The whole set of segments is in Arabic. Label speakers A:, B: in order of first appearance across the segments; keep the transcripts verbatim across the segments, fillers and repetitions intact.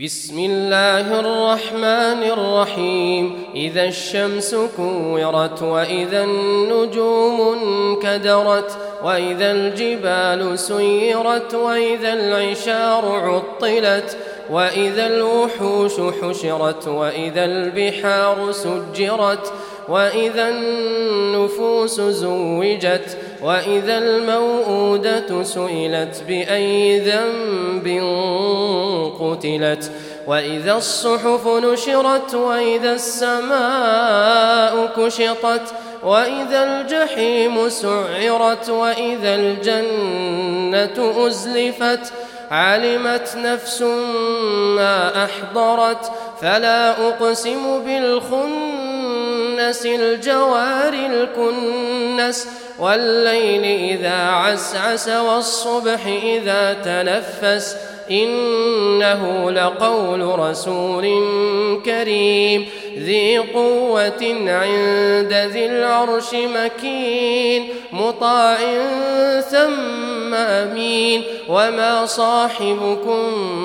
A: بسم الله الرحمن الرحيم إذا الشمس كورت وإذا النجوم انكدرت وإذا الجبال سيرت وإذا العشار عطلت وإذا الوحوش حشرت وإذا البحار سجرت وإذا النفوس زوجت وإذا الموءودة سئلت بأي ذنب قتلت وإذا الصحف نشرت وإذا السماء كشطت وإذا الجحيم سعرت وإذا الجنة أزلفت علمت نفس ما أحضرت فلا أقسم بالخنس الجوار الكنس والليل إذا عسعس والصبح إذا تنفس إنه لقول رسول كريم ذي قوة عند ذي العرش مكين مطاع ثم أمين وما صاحبكم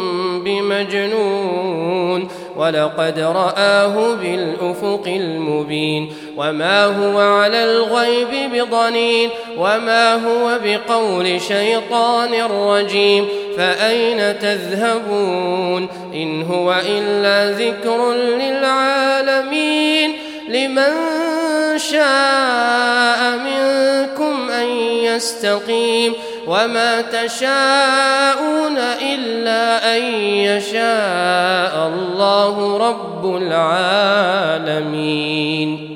A: بمجنون ولقد رآه بالأفق المبين وما هو على الغيب بضنين وما هو بقول شيطان رجيم فأين تذهبون إن هو إلا ذكر للعالمين لمن شاء منكم أن يستقيم وما تشاءون إلا أن يشاء الله رب العالمين.